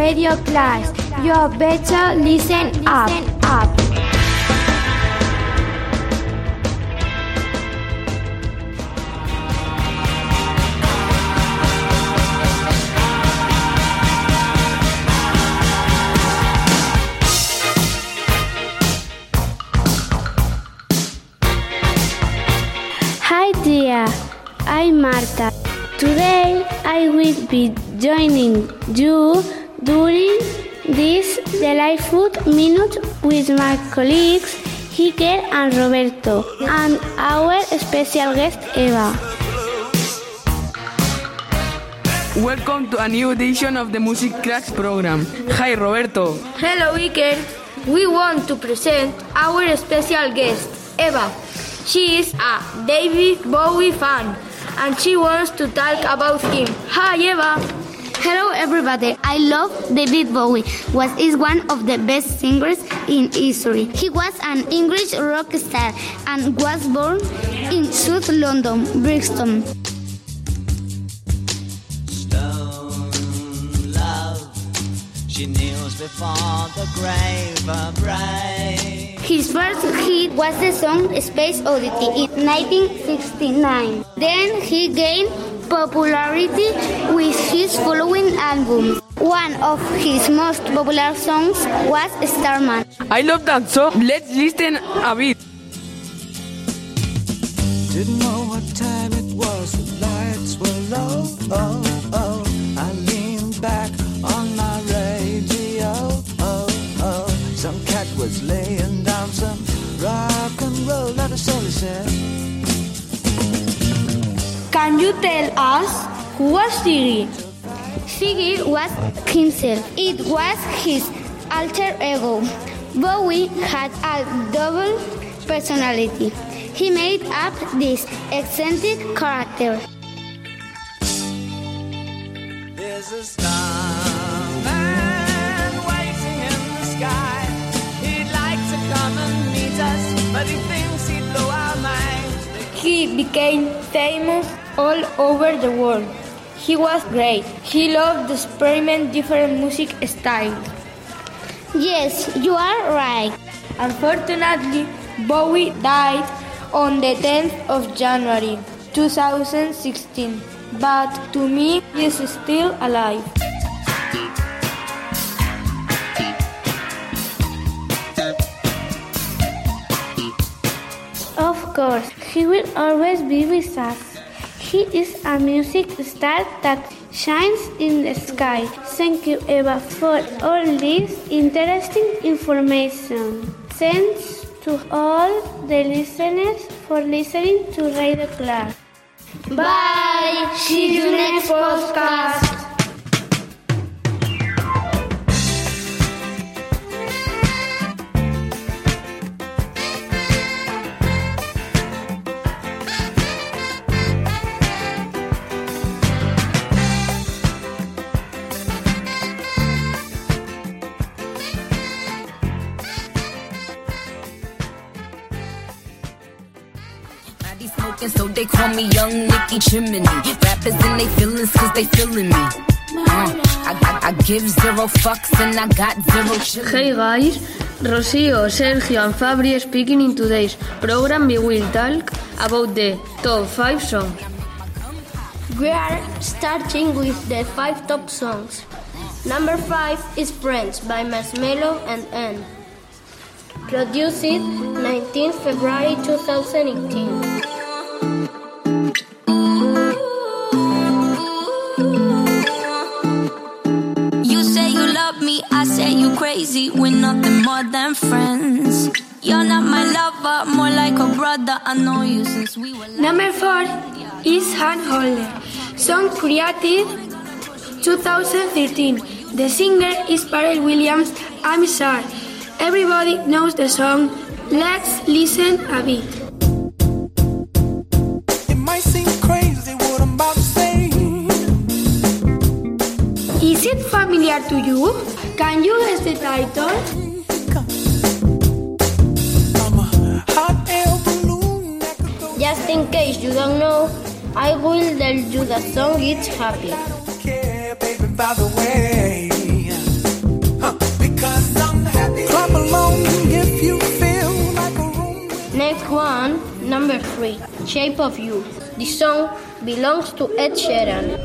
radio class. You better listen up. Hi dear, I'm Marta. Today I will be joining you during this delightful minute with my colleagues Iker and Roberto and our special guest Eva. Welcome to a new edition of the Music Class program. Hi Roberto. Hello Iker. We want to present our special guest Eva. She is a David Bowie fan and she wants to talk about him. Hi Eva. Hello everybody, I love David Bowie. Is one of the best singers in history. He was an English rock star and was born in South London, Brixton. Stone love, she kneels before the grave of brave. His first hit was the song Space Oddity in 1969. Then he gained popularity with his following albums. One of his most popular songs was Starman. I love that song. Let's listen a bit. Didn't know what time it was, the lights were low. Oh, oh, I leaned back on my radio. Oh, oh, some cat was laying down some rock and roll, like a soul said. Can you tell us who was Ziggy? Ziggy was himself. It was his alter ego. Bowie had a double personality. He made up this eccentric character. There's a starman waiting in the sky. He'd like to come and meet us, but he thinks he'd blow our minds. He became famous all over the world. He was great. He loved to experiment different music styles. Yes, you are right. Unfortunately, Bowie died on the 10th of January 2016. But to me, he is still alive. Of course, he will always be with us. He is a music star that shines in the sky. Thank you, Eva, for all this interesting information. Thanks to all the listeners for listening to Radio Class. Bye! See you next podcast! So they call me Young Nicky Chimney. Rappers in they feelings cause they feeling me. I give zero fucks and I got zero chillin'. Hey guys, Rocío, Sergio and Fabri speaking in today's program. We will talk about the top 5 songs. We are starting with the 5 top songs. Number 5 is Friends by Marshmello and Ann. Produced 19 February 2018. I say you crazy, we're nothing more than friends. You're not my lover, more like a brother. I know you since we were Number 4 is Handholder, song created 2013. The singer is Pharrell Williams. I'm sorry. Everybody knows the song. Let's listen a bit. It might seem crazy what I'm about to say. Is it familiar to you? Can you guess the title? Just in case you don't know, I will tell you the song. It's Happy. Care, baby, by the way. Number 3, Shape of You. The song belongs to Ed Sheeran.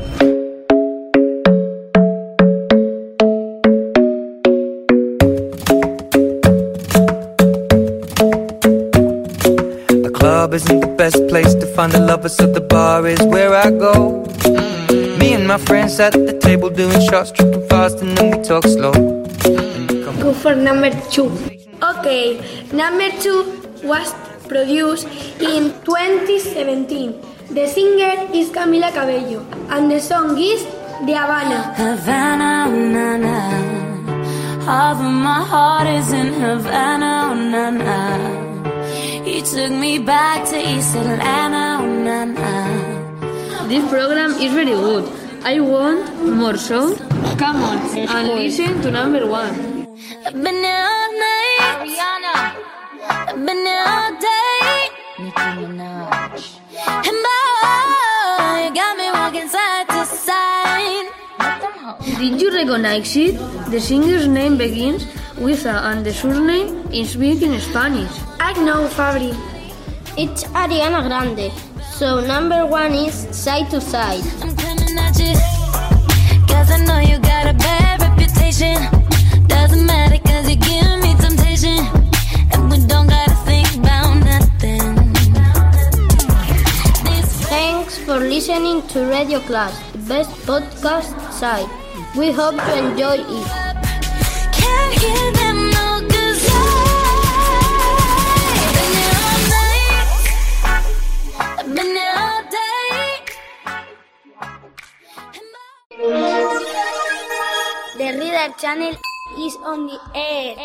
The club isn't the best place to find the lovers, so the bar is where I go. Me and my friends at the table doing shots, tripping fast, and then we talk slow. Go for number 2. Okay, number 2 was produced in 2017. The singer is Camila Cabello, and the song is The Havana. Havana, oh, na, na. Half of my heart is in Havana, oh, na, na. You took me back to East Atlanta, oh, na, na. This program is very good. I want more songs. Come on and listen to number 1. I've been there all night, Ariana. I've been there all day, Nicki Minaj. And boy, you got me walking side to side. Did you recognize it? The singer's name begins with a and the surname is speaking Spanish. I know, Fabri. It's Ariana Grande. So number 1 is Side to Side. I'm coming at you, cause I know you got a bad reputation. Doesn't matter cause you give me temptation, and we don't gotta think about nothing. Thanks for listening to Radio Class, the best podcast site. We hope you enjoy it. Can't hear them no good I've been there all night, I've been there all day. The Reader Channel is on the air.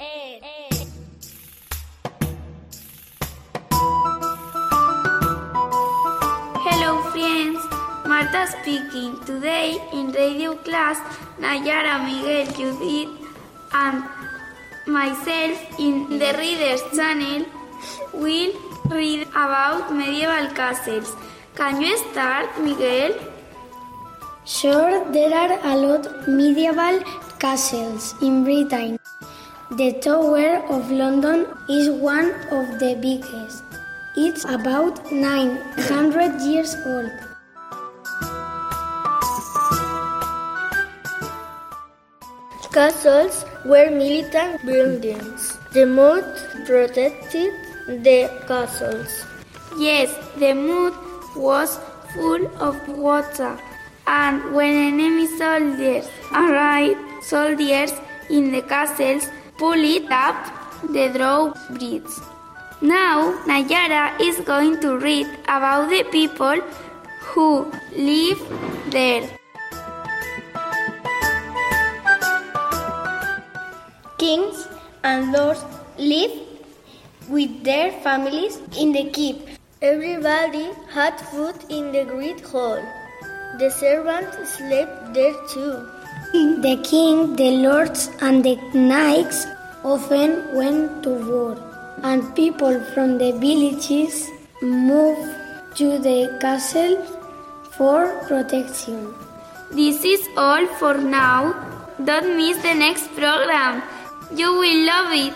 Hello friends, Marta speaking. Today in radio class, Nayara, Miguel, Judith and myself in the Reader's Channel will read about medieval castles. Can you start, Miguel? Sure, there are a lot of medieval castles in Britain. The Tower of London is one of the biggest. It's about 900 years old. Castles were military buildings. The moat protected the castles. Yes, the moat was full of water, and when enemy soldiers arrived, soldiers in the castles pulled up the drawbridge. Now, Nayara is going to read about the people who live there. Kings and lords lived with their families in the keep. Everybody had food in the great hall. The servants slept there too. The king, the lords, and the knights often went to war, and people from the villages moved to the castle for protection. This is all for now. Don't miss the next program. You will love it.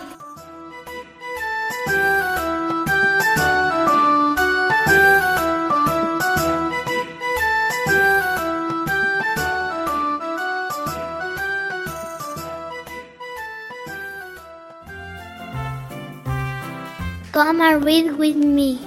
Come and read with me.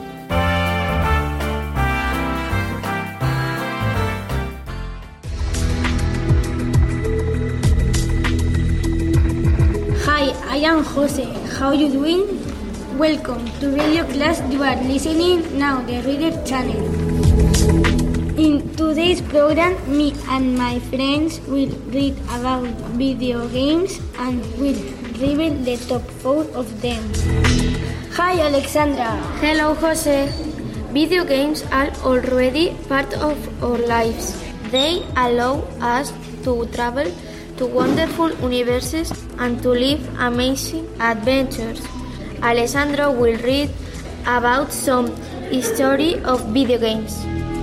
Hi, I am Jose. How you doing? Welcome to radio class. You are listening now the Reader Channel. In today's program, me and my friends will read about video games and will reveal the top 4 of them. Hi, Alexandra. Hello, Jose. Video games are already part of our lives. They allow us to travel to wonderful universes and to live amazing adventures. Alessandro will read about some history of video games.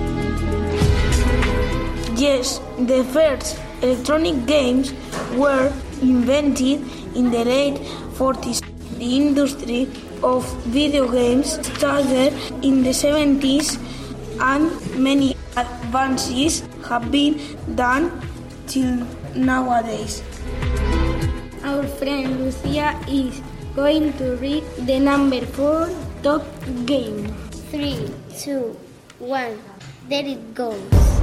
Yes, the first electronic games were invented in the late 40s. The industry of video games started in the 70s and many advances have been done till nowadays. Our friend Lucia is going to read the number 4 top game. 3, 2, 1. There it goes.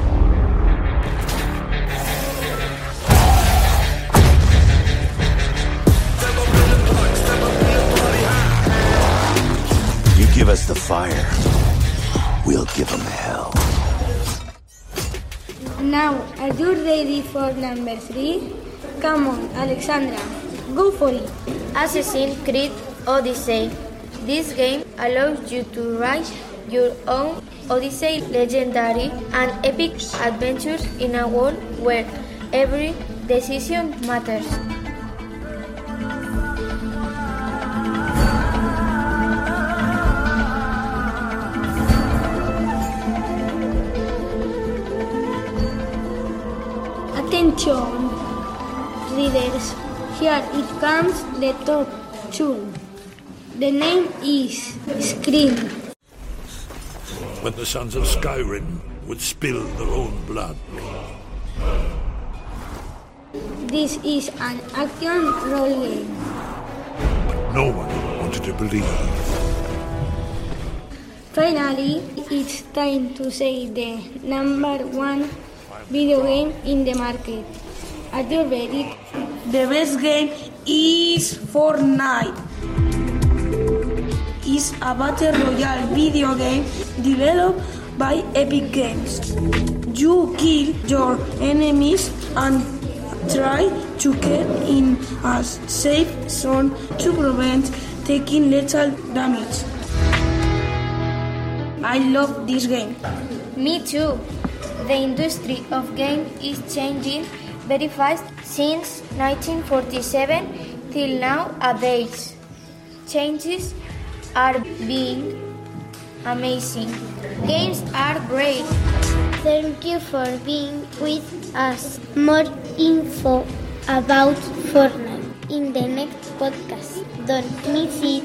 You give us the fire, we'll give them hell. Now, are you ready for number 3? Come on, Alexandra, go for it. Assassin's Creed Odyssey. This game allows you to write your own Odyssey legendary and epic adventures in a world where every decision matters. Attention, readers, here it comes the top 2. The name is Scream. When the sons of Skyrim would spill their own blood. This is an action role game. But no one wanted to believe. Finally, it's time to say the number 1 video game in the market. Are you ready? The best game is Fortnite. It's a battle royale video game developed by Epic Games. You kill your enemies and try to get in a safe zone to prevent taking lethal damage. I love this game. Me too. The industry of games is changing very fast since 1947 till nowadays. Changes are being amazing. Games are great. Thank you for being with us. More info about Fortnite in the next podcast. Don't miss it.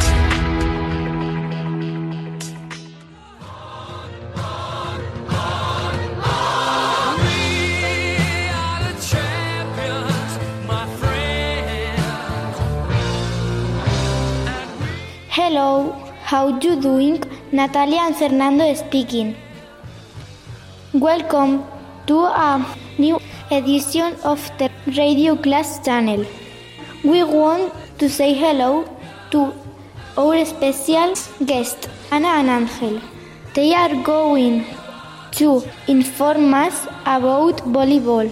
Hello, how you doing? Natalia and Fernando speaking. Welcome to a new edition of the Radio Class channel. We want to say hello to our special guests, Ana and Angel. They are going to inform us about volleyball.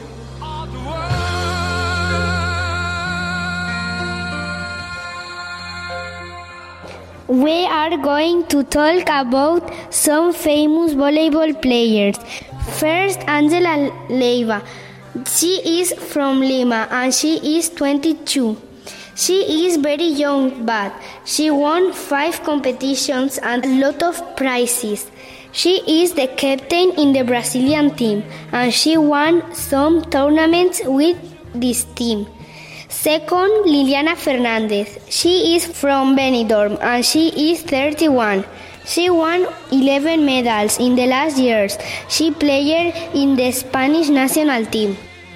We are going to talk about some famous volleyball players. First, Angela Leiva. She is from Lima and she is 22. She is very young, but she won 5 competitions and a lot of prizes. She is the captain in the Brazilian team and she won some tournaments with this team. Second, Liliana Fernandez. She is from Benidorm and she is 31. She won 11 medals in the last years. She played in the Spanish national team.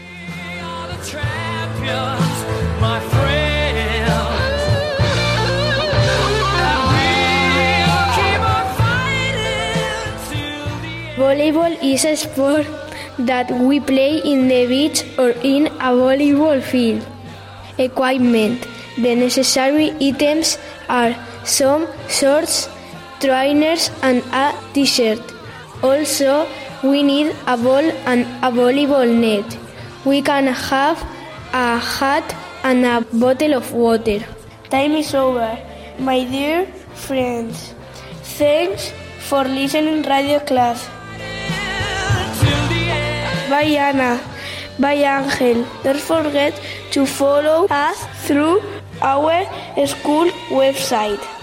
Volleyball is a sport that we play in the beach or in a volleyball field. Equipment. The necessary items are some shorts, trainers and a t-shirt. Also, we need a ball and a volleyball net. We can have a hat and a bottle of water. Time is over, my dear friends. Thanks for listening Radio Class. Bye Ana, bye Angel. Don't forget to follow us through our school website.